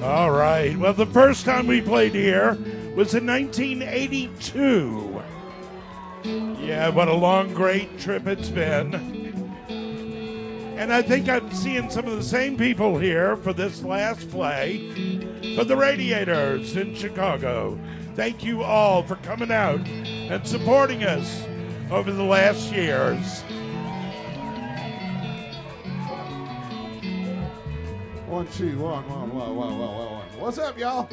All right. Well, the first time we played here was in 1982. Yeah, what a long, great trip it's been. And I think I'm seeing some of the same people here for this last play for the Radiators in Chicago. Thank you all for coming out and supporting us over the last years. 1, 2, 1, 1, 1, 1, 1, 1. What's up, y'all?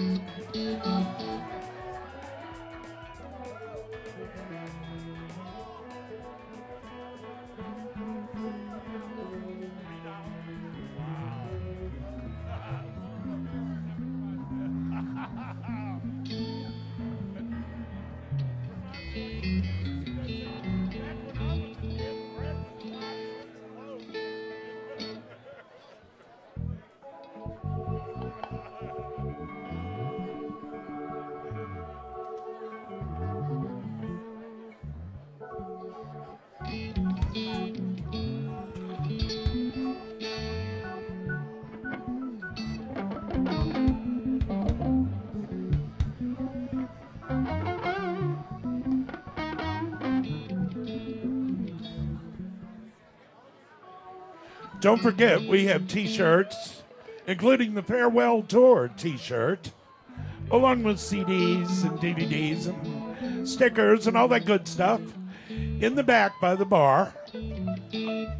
Don't forget, we have T-shirts, including the Farewell Tour T-shirt, along with CDs and DVDs and stickers and all that good stuff in the back by the bar. I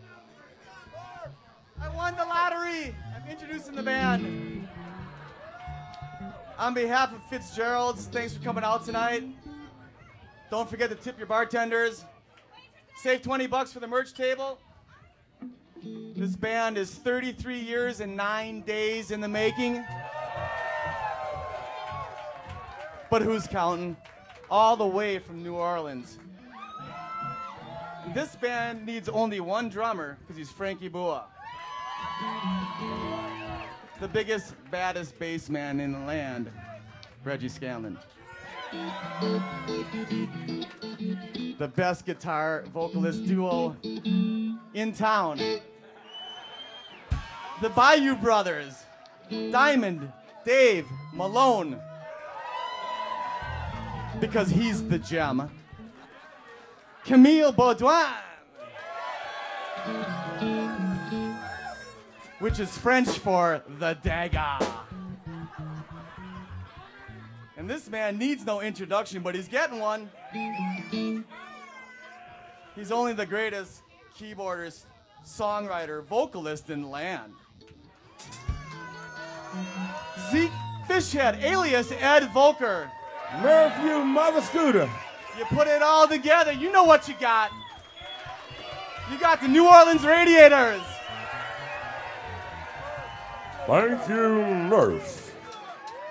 won the lottery. I'm introducing the band. On behalf of Fitzgerald's, thanks for coming out tonight. Don't forget to tip your bartenders. Save $20 for the merch table. This band is 33 years and 9 days in the making. But who's counting? All the way from New Orleans. This band needs only one drummer because he's Frankie Boa. The biggest, baddest bass man in the land, Reggie Scanlon. The best guitar vocalist duo in town. The Bayou Brothers, Diamond, Dave, Malone. Because he's the gem. Camille Baudouin, which is French for the dagger. And this man needs no introduction, but he's getting one. He's only the greatest keyboardist, songwriter, vocalist in the land. Zeke Fishhead, alias Ed Volker. Nerf you, Mother Scooter. You put it all together, you know what you got. You got the New Orleans Radiators. Thank you, Nerf.